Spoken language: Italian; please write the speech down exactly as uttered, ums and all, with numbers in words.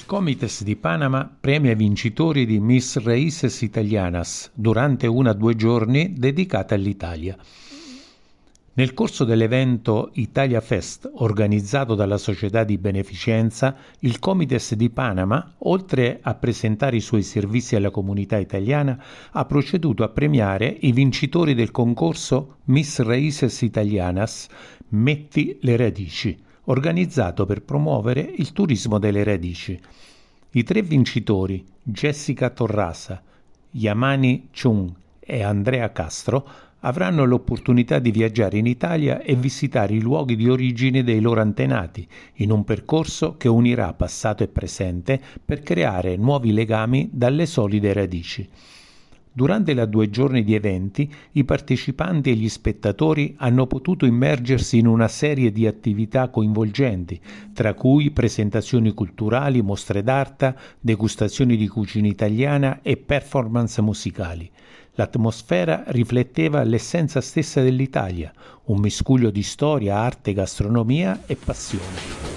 Comites di Panama premia i vincitori di Miss Raíces Italianas durante una a due giorni dedicata all'Italia. Nel corso dell'evento Italia Fest, organizzato dalla società di beneficenza, il Comites di Panama, oltre a presentare i suoi servizi alla comunità italiana, ha proceduto a premiare i vincitori del concorso Miss Raíces Italianas Metti le radici, organizzato per promuovere il turismo delle radici. I tre vincitori, Jessica Torrasa, Yamani Chung e Andrea Castro, avranno l'opportunità di viaggiare in Italia e visitare i luoghi di origine dei loro antenati, in un percorso che unirà passato e presente per creare nuovi legami dalle solide radici. Durante la due giorni di eventi, i partecipanti e gli spettatori hanno potuto immergersi in una serie di attività coinvolgenti, tra cui presentazioni culturali, mostre d'arte, degustazioni di cucina italiana e performance musicali. L'atmosfera rifletteva l'essenza stessa dell'Italia, un miscuglio di storia, arte, gastronomia e passione.